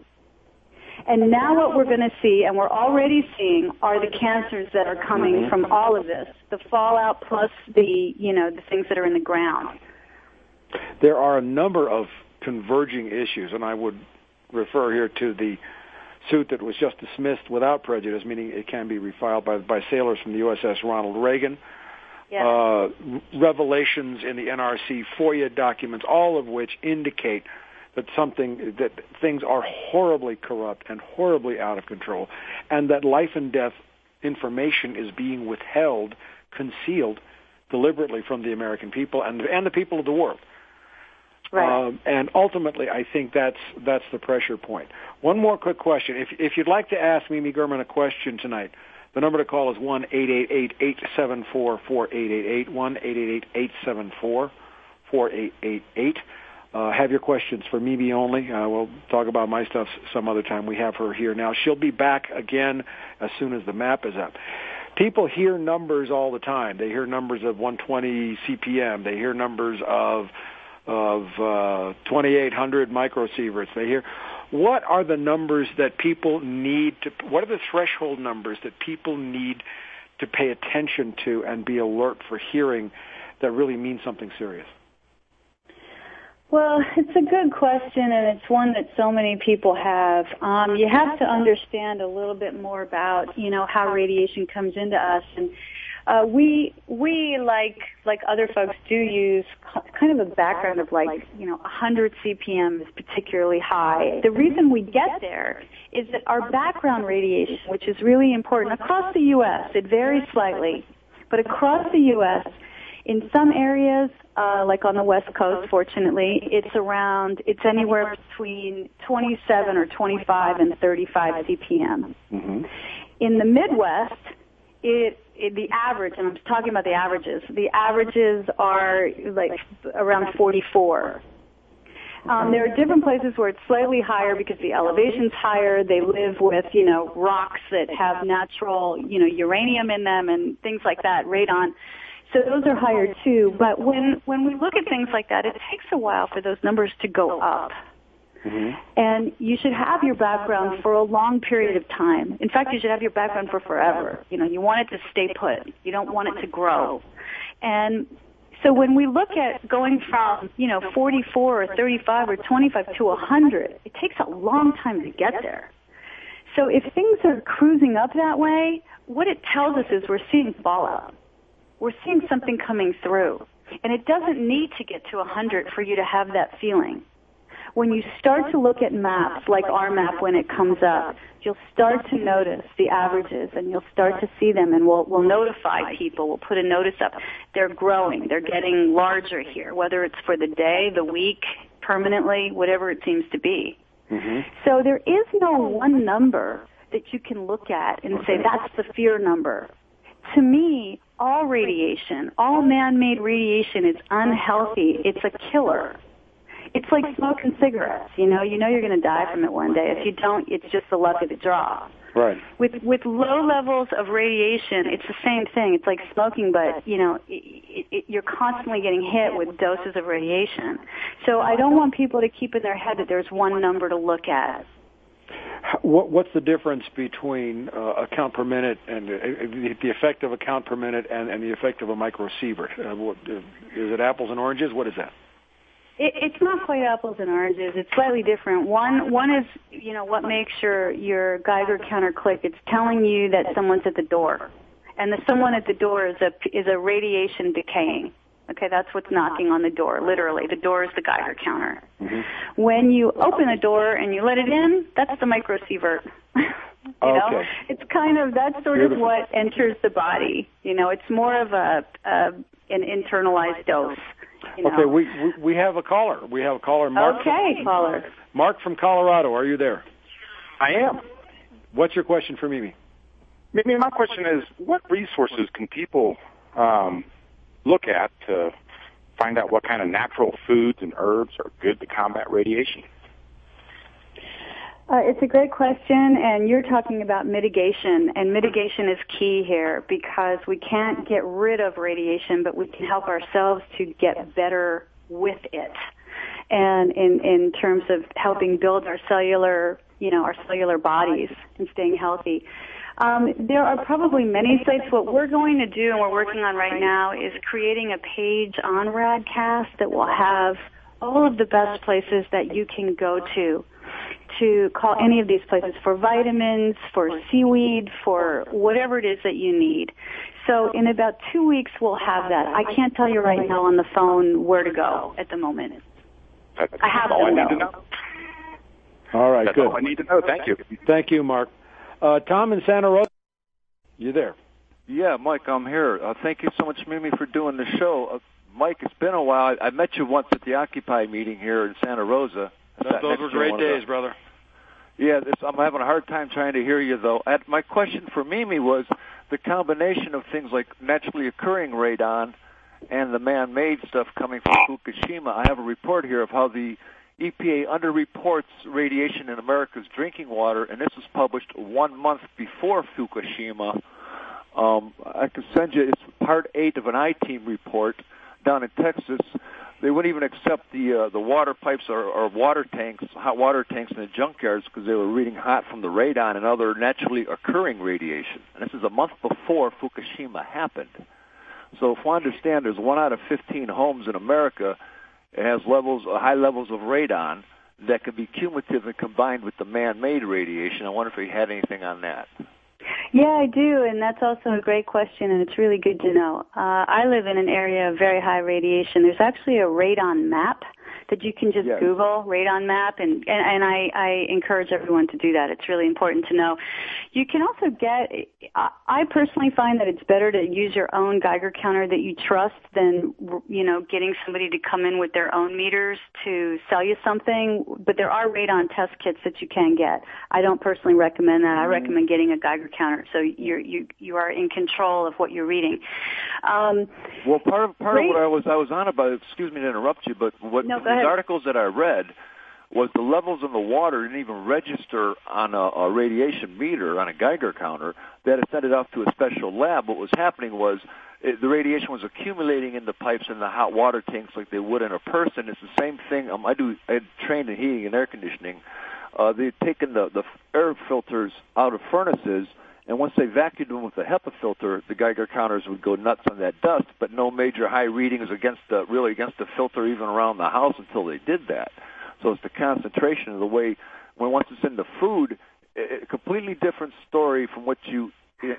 And now what we're going to see, and we're already seeing, are the cancers that are coming from all of this, the fallout plus the, you know, the things that are in the ground. There are a number of converging issues, and I would refer here to the suit that was just dismissed without prejudice, meaning it can be refiled by, by sailors from the U S S Ronald Reagan. Yes. Uh, revelations in the N R C FOIA documents, all of which indicate that something, that things are horribly corrupt and horribly out of control, and that life and death information is being withheld, concealed deliberately from the American people and, and the people of the world. Right. Um, and ultimately, I think that's that's the pressure point. One more quick question. If if you'd like to ask Mimi Gurman a question tonight, the number to call is one eight eight eight, eight seven four, four eight eight eight, one eight eight eight, eight seven four, four eight eight eight. Uh, have your questions for Mimi only. Uh, we'll talk about my stuff some other time. We have her here now. She'll be back again as soon as the map is up. People hear numbers all the time. They hear numbers of one twenty C P M. They hear numbers of of uh, twenty-eight hundred microsieverts. They hear, what are the numbers that people need to, what are the threshold numbers that people need to pay attention to and be alert for hearing that really mean something serious? Well, it's a good question, and it's one that so many people have. Um, you have to understand a little bit more about, you know, how radiation comes into us. And Uh, we, we like, like other folks do use kind of a background of like, you know, one hundred C P M is particularly high. The reason we get there is that our background radiation, which is really important across the U S, it varies slightly, but across the U S, in some areas, uh, like on the West Coast, fortunately, it's around, it's anywhere between twenty-seven or twenty-five and thirty-five C P M. Mm-hmm. In the Midwest, it, it, the average, and I'm talking about the averages, the averages are like around forty-four. Um, there are different places where it's slightly higher because the elevation's higher. They live with, you know, rocks that have natural, you know, uranium in them and things like that, radon. So those are higher too. But when, when we look at things like that, it takes a while for those numbers to go up. Mm-hmm. And you should have your background for a long period of time. In fact, you should have your background for forever. You know, you want it to stay put. You don't want it to grow. And so when we look at going from, you know, forty-four or thirty-five or twenty-five to one hundred, it takes a long time to get there. So if things are cruising up that way, what it tells us is we're seeing fallout. We're seeing something coming through. And it doesn't need to get to one hundred for you to have that feeling. When you start to look at maps, like our map when it comes up, you'll start to notice the averages, and you'll start to see them, and we'll, we'll notify people. We'll put a notice up. They're growing. They're getting larger here, whether it's for the day, the week, permanently, whatever it seems to be. Mm-hmm. So there is no one number that you can look at and say, that's the fear number. To me, all radiation, all man-made radiation is unhealthy. It's a killer. It's like smoking cigarettes, you know. You know you're going to die from it one day. If you don't, it's just the luck of the draw. Right. With with low levels of radiation, it's the same thing. It's like smoking, but, you know, it, it, you're constantly getting hit with doses of radiation. So I don't want people to keep in their head that there's one number to look at. What, what's the difference between uh, a count per minute and uh, the, the effect of a count per minute and, and the effect of a microsievert? Uh, what, uh, is it apples and oranges? What is that? It, it's not quite apples and oranges. It's slightly different. One, one is, you know, what makes your, your Geiger counter click. It's telling you that someone's at the door. And the someone at the door is a, is a radiation decaying. Okay, that's what's knocking on the door, literally. The door is the Geiger counter. Mm-hmm. When you open the door and you let it in, that's the microsievert. You okay. know, it's kind of, that's sort Beautiful. of what enters the body. You know, it's more of a, a an internalized dose. You know? Okay, we, we we have a caller. We have a caller, Mark. Okay, from, caller. Mark from Colorado. Are you there? I am. What's your question for Mimi? Maybe my question is, what resources can people um, look at to find out what kind of natural foods and herbs are good to combat radiation? Uh, it's a great question, and you're talking about mitigation, and mitigation is key here because we can't get rid of radiation, but we can help ourselves to get better with it. And in, in terms of helping build our cellular, you know, our cellular bodies and staying healthy. Um, there are probably many sites. What we're going to do, and we're working on right now, is creating a page on RADcast that will have all of the best places that you can go to to call any of these places for vitamins, for seaweed, for whatever it is that you need. So in about two weeks, we'll have that. I can't tell you right now on the phone where to go at the moment. That's I have all to I know. need to know. All right, That's good. all I need to know. Thank you. Thank you, Mark. Uh, Tom in Santa Rosa, you there? Yeah, Mike, I'm here. Uh, thank you so much, Mimi, for doing the show. Uh, Mike, it's been a while. I, I met you once at the Occupy meeting here in Santa Rosa. Those were great days, brother. Yeah, this, I'm having a hard time trying to hear you, though. At, my question for Mimi was the combination of things like naturally occurring radon and the man-made stuff coming from Fukushima. I have a report here of how the E P A underreports radiation in America's drinking water, and this was published one month before Fukushima. Um, I can send you, it's part eight of an I-Team report down in Texas. They wouldn't even accept the uh, the water pipes or, or water tanks, hot water tanks in the junkyards because they were reading hot from the radon and other naturally occurring radiation. And this is a month before Fukushima happened. So if we understand there's one out of fifteen homes in America that has levels, uh, high levels of radon that can be cumulative and combined with the man-made radiation. I wonder if you had anything on that. Yeah, I do, and that's also a great question, and it's really good to know. Uh, I live in an area of very high radiation. There's actually a radon map that you can just yes. Google, radon map, and, and, and I, I encourage everyone to do that. It's really important to know. You can also get, I personally find that it's better to use your own Geiger counter that you trust than, you know, getting somebody to come in with their own meters to sell you something, but there are radon test kits that you can get. I don't personally recommend that. I recommend getting a Geiger counter so you're, you you are in control of what you're reading. Um, well, part of part of what I was I was on about, excuse me to interrupt you, but what no, go these ahead. articles that I read was the levels in the water didn't even register on a, a radiation meter, on a Geiger counter. They had to send it off to a special lab. What was happening was it, the radiation was accumulating in the pipes and the hot water tanks like they would in a person. It's the same thing. Um, I do. I trained in heating and air conditioning. Uh, they'd taken the, the air filters out of furnaces, and once they vacuumed them with the HEPA filter, the Geiger counters would go nuts on that dust, but no major high readings against the, really against the filter even around the house until they did that. So it's the concentration of the way, when once it's in the food, a completely different story from what you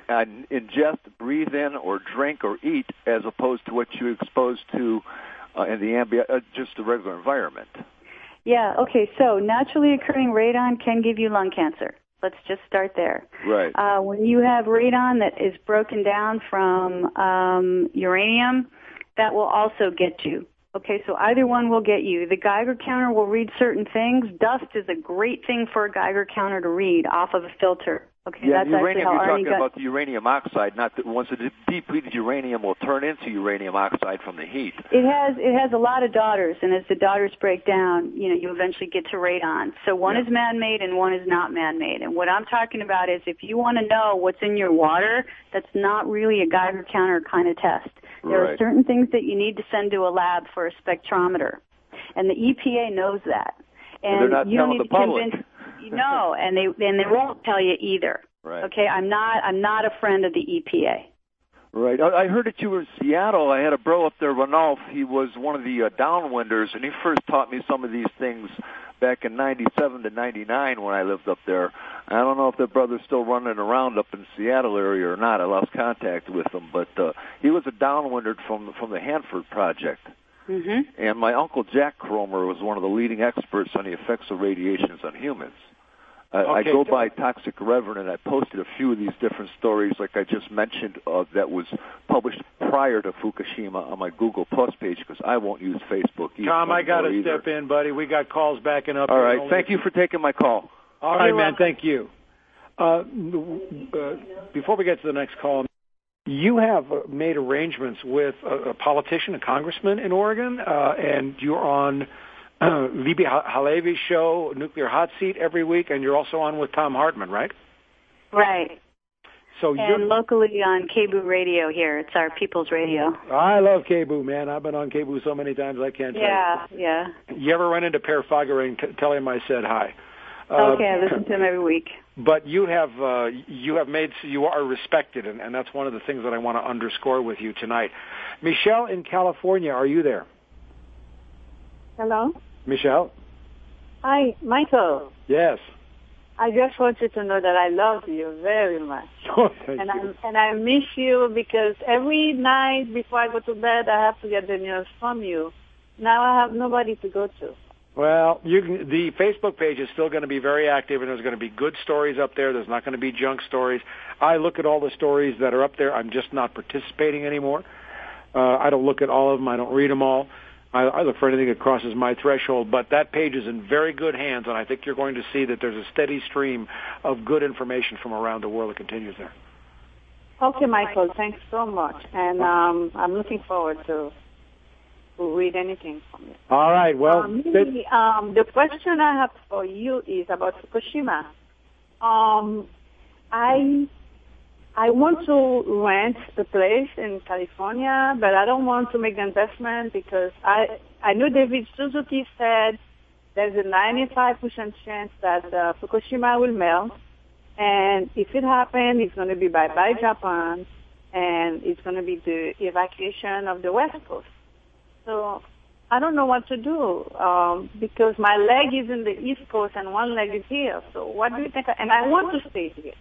ingest, breathe in, or drink or eat, as opposed to what you expose to uh, in the ambient, uh, just the regular environment. Yeah, okay, so naturally occurring radon can give you lung cancer. Let's just start there. Right. Uh, when you have radon that is broken down from um, uranium, that will also get you. Okay, so either one will get you. The Geiger counter will read certain things. Dust is a great thing for a Geiger counter to read off of a filter. Okay, yeah, that's uranium, actually how you're Arnie talking got... about the uranium oxide, not the, once the depleted uranium will turn into uranium oxide from the heat. It has it has a lot of daughters, and as the daughters break down, you know, you eventually get to radon. So one yeah. is man-made and one is not man-made. And what I'm talking about is if you want to know what's in your water, that's not really a Geiger counter kind of test. There right. are certain things that you need to send to a lab for a spectrometer, and the E P A knows that. And, and they're not you don't telling need the to public. convince. No, and they and they won't tell you either. Right. Okay, I'm not I'm not a friend of the E P A. Right. I, I heard that you were in Seattle. I had a bro up there, Ranulph. He was one of the uh, downwinders, and he first taught me some of these things back in ninety-seven to ninety-nine when I lived up there. I don't know if that brother's still running around up in the Seattle area or not. I lost contact with him, but uh, he was a downwinder from from the Hanford Project. Mm-hmm. And my uncle Jack Cromer was one of the leading experts on the effects of radiations on humans. I, Okay. I go by Toxic Reverend, and I posted a few of these different stories, like I just mentioned, uh, that was published prior to Fukushima on my Google Plus page, because I won't use Facebook either. Tom, I got to either. step in, buddy. We got calls backing up. All here. right. Only Thank you for taking my call. All right, You're man. welcome. Thank you. Uh, uh, before we get to the next call, you have uh, made arrangements with a, a politician, a congressman in Oregon, uh, and you're on uh, Libby Halevi's show, Nuclear Hot Seat, every week, and you're also on with Tom Hartman, right? Right. So And you're, locally on K B O O Radio here. It's our people's radio. I love K B O O, man. I've been on K B O O so many times I can't Yeah, yeah. tell you. You ever run into Per Fagereng, t- tell him I said hi. Uh, Okay, I listen to him every week. But you have uh, you have made you are respected, and, and that's one of the things that I want to underscore with you tonight. Michelle in California, are you there? Hello? Michelle? Hi, Michael. Yes. I just want you to know that I love you very much. Oh, thank and you. I and I miss you because every night before I go to bed, I have to get the news from you. Now I have nobody to go to. Well, you can, the Facebook page is still going to be very active, and there's going to be good stories up there. There's not going to be junk stories. I look at all the stories that are up there. I'm just not participating anymore. Uh, I don't look at all of them. I don't read them all. I, I look for anything that crosses my threshold. But that page is in very good hands, and I think you're going to see that there's a steady stream of good information from around the world that continues there. Okay, Michael, thanks so much. And um, I'm looking forward to to read anything from you. All right. Well, Um, maybe, um, the question I have for you is about Fukushima. Um, I I want to rent the place in California, but I don't want to make the investment because I I know David Suzuki said there's a ninety-five percent chance that uh, Fukushima will melt, and if it happens, it's going to be by by Japan, and it's going to be the evacuation of the West Coast. So I don't know what to do um, because my leg is in the East Coast and one leg is here. So what do you think? And I want to stay here.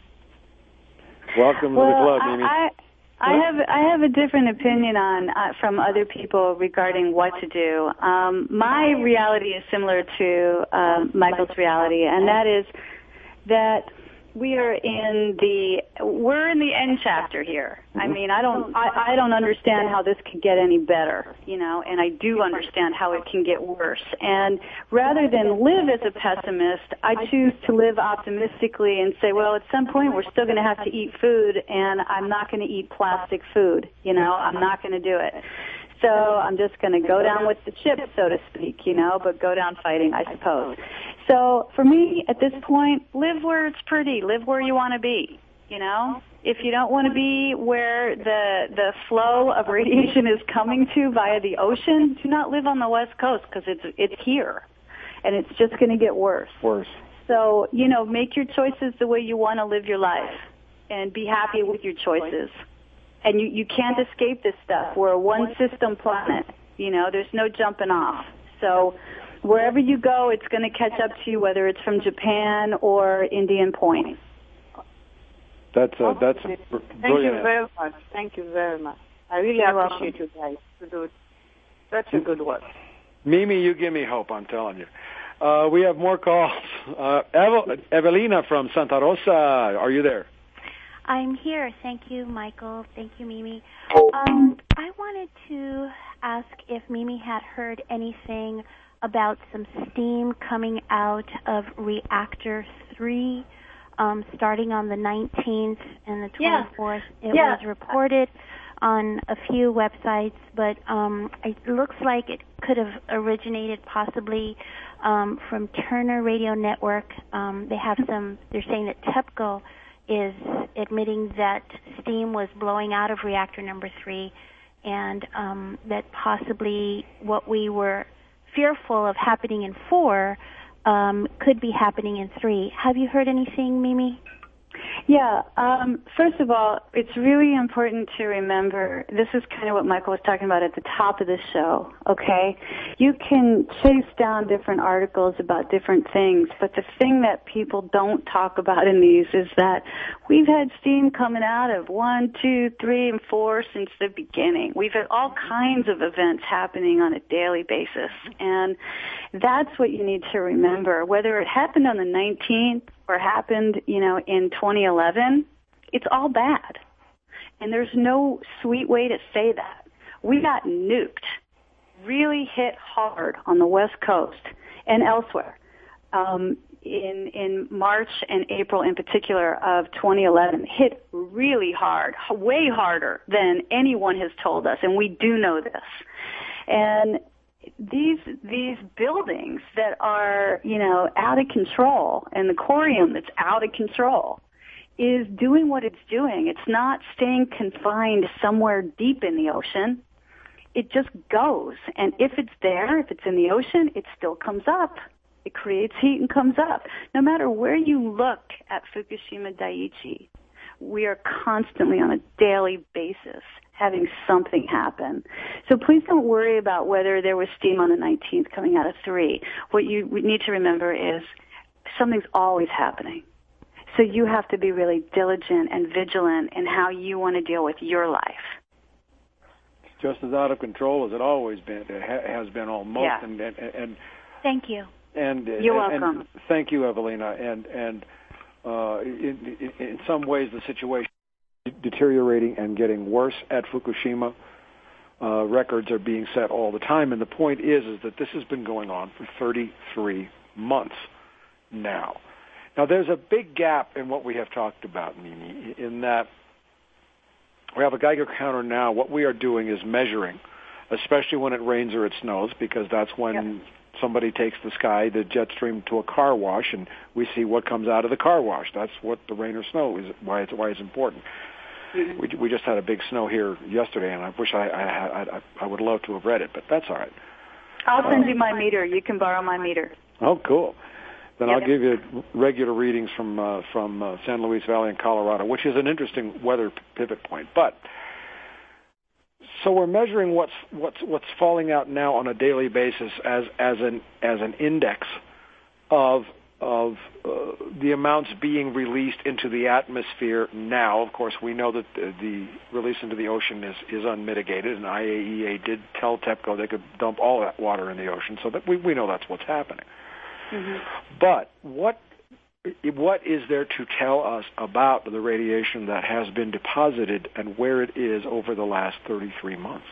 welcome Well, to the club, I, Mimi. I, I have I have a different opinion on uh, from other people regarding what to do. Um, my reality is similar to uh, Michael's reality, and that is that we are in the we're in the end chapter here. I mean, I don't I, I don't understand how this could get any better, you know, and I do understand how it can get worse. And rather than live as a pessimist, I choose to live optimistically and say, well, at some point we're still going to have to eat food, and I'm not going to eat plastic food, you know, I'm not going to do it. So I'm just going to go down with the chips, so to speak, you know, but go down fighting, I suppose. So for me, at this point, live where it's pretty. Live where you want to be, you know. If you don't want to be where the the flow of radiation is coming to via the ocean, do not live on the West Coast because it's it's here, and it's just going to get worse. Worse. So, you know, make your choices the way you want to live your life, and be happy with your choices. And you, you can't escape this stuff. We're a one-system planet. You know, there's no jumping off. So wherever you go, it's going to catch up to you, whether it's from Japan or Indian Point. That's a, that's a br- Thank brilliant. you very much. Thank you very much. I really You're appreciate you guys to do such a good work. Mimi, you give me hope, I'm telling you. Uh, we have more calls. Uh, Evel- Evelina from Santa Rosa, are you there? I'm here. Thank you, Michael. Thank you, Mimi. Um, I wanted to ask if Mimi had heard anything about some steam coming out of reactor three, um, starting on the nineteenth and the twenty-fourth. Yeah. It Yeah. was reported on a few websites, but um, it looks like it could have originated possibly um, from Turner Radio Network. Um, they have some. They're saying that TEPCO is admitting that steam was blowing out of reactor number three, and um, that possibly what we were fearful of happening in four um, could be happening in three. Have you heard anything, Mimi? Yeah. Um, first of all, it's really important to remember, this is kind of what Michael was talking about at the top of the show, okay? You can chase down different articles about different things, but the thing that people don't talk about in these is that we've had steam coming out of one, two, three, and four since the beginning. We've had all kinds of events happening on a daily basis, and that's what you need to remember. Whether it happened on the nineteenth or happened, you know, in twenty eleven, it's all bad. And there's no sweet way to say that. We got nuked, really hit hard on the West Coast and elsewhere um, in in March and April in particular of twenty eleven. Hit really hard, way harder than anyone has told us, and we do know this. And these these buildings that are, you know, out of control, and the corium that's out of control, is doing what it's doing. It's not staying confined somewhere deep in the ocean. It just goes. And if it's there, if it's in the ocean, it still comes up. It creates heat and comes up. No matter where you look at Fukushima Daiichi, we are constantly on a daily basis having something happen. So please don't worry about whether there was steam on the nineteenth coming out of three. What you need to remember is something's always happening. So you have to be really diligent and vigilant in how you want to deal with your life. It's just as out of control as it always been. It ha- has been almost. Yeah. And, and, and thank you. And you're and, welcome. And thank you, Evelina. And and uh, in, in, in some ways, the situation is deteriorating and getting worse at Fukushima. Uh, records are being set all the time, and the point is, is that this has been going on for thirty-three months now. Now, there's a big gap in what we have talked about, Mimi, in that we have a Geiger counter now. What we are doing is measuring, especially when it rains or it snows, because that's when yep. somebody takes the sky, the jet stream, to a car wash, and we see what comes out of the car wash. That's what the rain or snow is, why it's, why it's important. Mm-hmm. We, we just had a big snow here yesterday, and I wish I, I, I, I would love to have read it, but that's all right. I'll send um, you my meter. You can borrow my meter. Oh, cool. Then yep. I'll give you regular readings from uh, from uh, San Luis Valley in Colorado, which is an interesting weather pivot point. But so we're measuring what's what's what's falling out now on a daily basis as as an as an index of of uh, the amounts being released into the atmosphere now. Of course, we know that the, the release into the ocean is is unmitigated, and I A E A did tell TEPCO they could dump all that water in the ocean, so that we we know that's what's happening. Mm-hmm. But what what is there to tell us about the radiation that has been deposited and where it is over the last thirty-three months?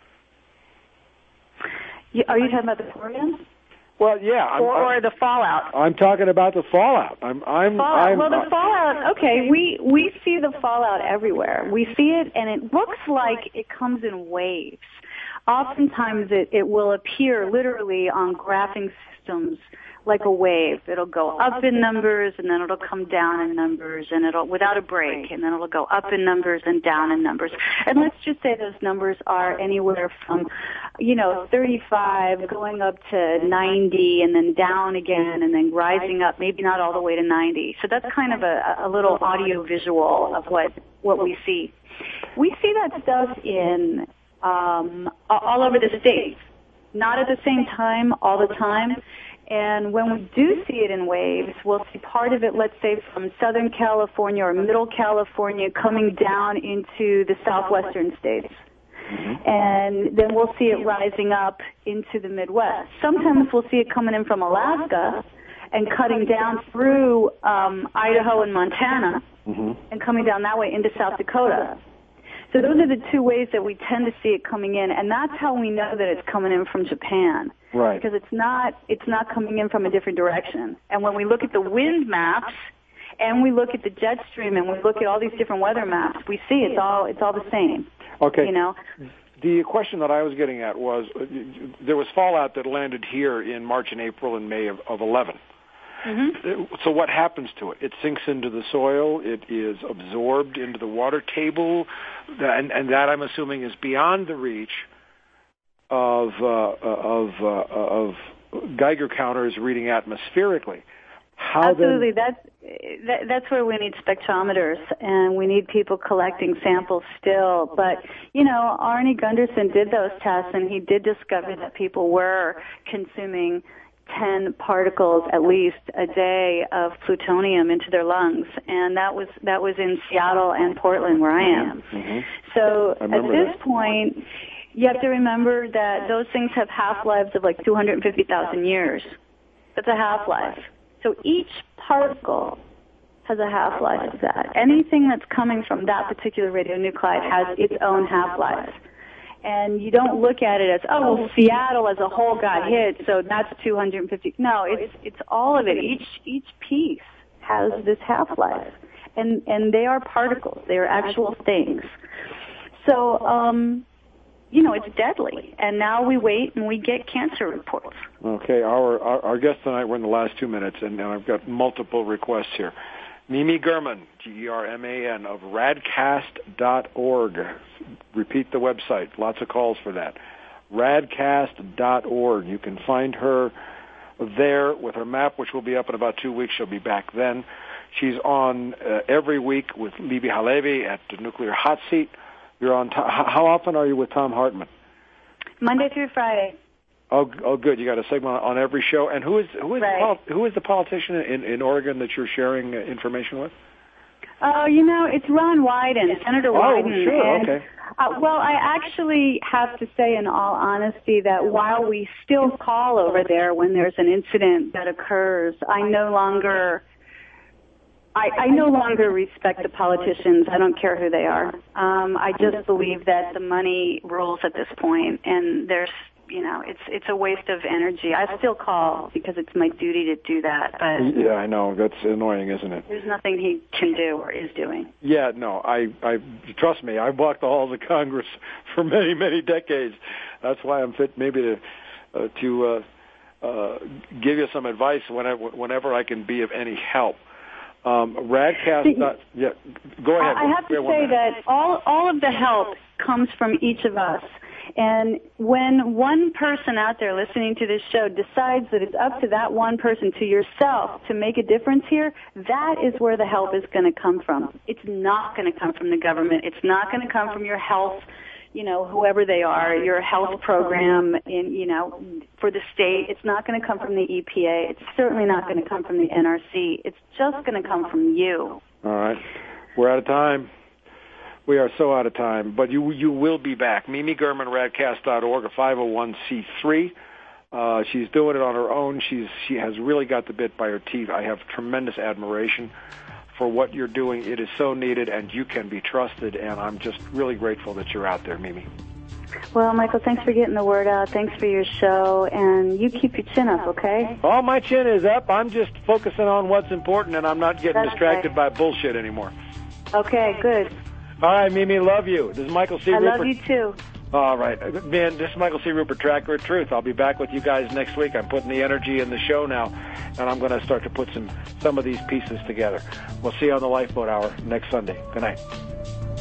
Yeah, are you talking about the corium? Well, yeah. I'm, or, I'm, or the fallout? I'm talking about the fallout. I'm, I'm, fallout. I'm, well, the uh, fallout, okay, we, we see the fallout everywhere. We see it, and it looks like it comes in waves. Oftentimes it, it will appear literally on graphing systems like a wave. It'll go up in numbers, and then it'll come down in numbers, and it'll without a break, and then it'll go up in numbers and down in numbers. And let's just say those numbers are anywhere from, you know, thirty-five going up to ninety, and then down again, and then rising up, maybe not all the way to ninety. So that's kind of a, a little audio visual of what what we see. We see that stuff in um, all over the states, not at the same time, all the time. And when we do see it in waves, we'll see part of it, let's say, from Southern California or Middle California coming down into the southwestern states. Mm-hmm. And then we'll see it rising up into the Midwest. Sometimes we'll see it coming in from Alaska and cutting down through um, Idaho and Montana mm-hmm. and coming down that way into South Dakota. So those are the two ways that we tend to see it coming in, and that's how we know that it's coming in from Japan. Right. Because it's not it's not coming in from a different direction. And when we look at the wind maps and we look at the jet stream and we look at all these different weather maps, we see it's all it's all the same. Okay. You know. The question that I was getting at was uh, there was fallout that landed here in March and April and May of, of eleven. Mm-hmm. So what happens to it? It sinks into the soil. It is absorbed into the water table, and, and that I'm assuming is beyond the reach of uh, of uh, of Geiger counters reading atmospherically. How Absolutely, then... that's that, that's where we need spectrometers, and we need people collecting samples still. But you know, Arnie Gunderson did those tests, and he did discover that people were consuming ten particles at least a day of plutonium into their lungs, and that was that was in Seattle and Portland where I am. Mm-hmm. So at this that. point, you have to remember that those things have half-lives of like two hundred fifty thousand years. That's a half-life. So each particle has a half-life of that. Anything that's coming from that particular radionuclide has its own half-life. And you don't look at it as, oh, well, Seattle as a whole got hit, so that's two hundred fifty. No, it's it's all of it. Each each piece has this half-life, and and they are particles. They are actual things. So, um, you know, it's deadly. And now we wait and we get cancer reports. Okay, our our, our guests tonight were in the last two minutes, and now I've got multiple requests here. Mimi German, G E R M A N, of radcast dot org. Repeat the website. Lots of calls for that. radcast dot org. You can find her there with her map, which will be up in about two weeks. She'll be back then. She's on uh, every week with Libby Halevi at the Nuclear Hot Seat. You're on. T- how often are you with Thom Hartmann? Monday through Friday. Oh, oh, good. You got a segment on every show. And who is who is right. the, pol- who is the politician in, in Oregon that you're sharing uh, information with? Oh, you know, it's Ron Wyden, Senator oh, Wyden. Oh, sure. And, okay. Uh, well, I actually have to say, in all honesty, that while we still call over there when there's an incident that occurs, I no longer. I, I no longer respect the politicians. I don't care who they are. Um, I just believe that the money rules at this point, and there's, you know, it's it's a waste of energy. I still call because it's my duty to do that. But yeah, I know that's annoying, isn't it? There's nothing he can do or is doing. Yeah, no, I, I trust me. I've walked the halls of Congress for many, many decades. That's why I'm fit, maybe to uh, to uh, uh, give you some advice whenever whenever I can be of any help. Um, Radcast. Not, yeah, go ahead. I have to say that all all of the help comes from each of us. And when one person out there listening to this show decides that it's up to that one person, to yourself, to make a difference here, that is where the help is going to come from. It's not going to come from the government. It's not going to come from your health, you know, whoever they are, your health program in, you know, for the state. It's not going to come from the E P A. It's certainly not going to come from the N R C. It's just going to come from you. All right. We're out of time. We are so out of time, but you you will be back. Mimi German, radcast dot org, a five oh one c three. Uh, she's doing it on her own. She's she has really got the bit by her teeth. I have tremendous admiration for what you're doing. It is so needed, and you can be trusted, and I'm just really grateful that you're out there, Mimi. Well, Michael, thanks for getting the word out. Thanks for your show, and you keep your chin up, okay? Oh, my chin is up. I'm just focusing on what's important, and I'm not getting That's distracted right. by bullshit anymore. Okay, good. All right, Mimi, love you. This is Michael C. I Rupert. love you, too. All right. Man, this is Michael C. Rupert, Tracker of Truth. I'll be back with you guys next week. I'm putting the energy in the show now, and I'm going to start to put some, some of these pieces together. We'll see you on the Lifeboat Hour next Sunday. Good night.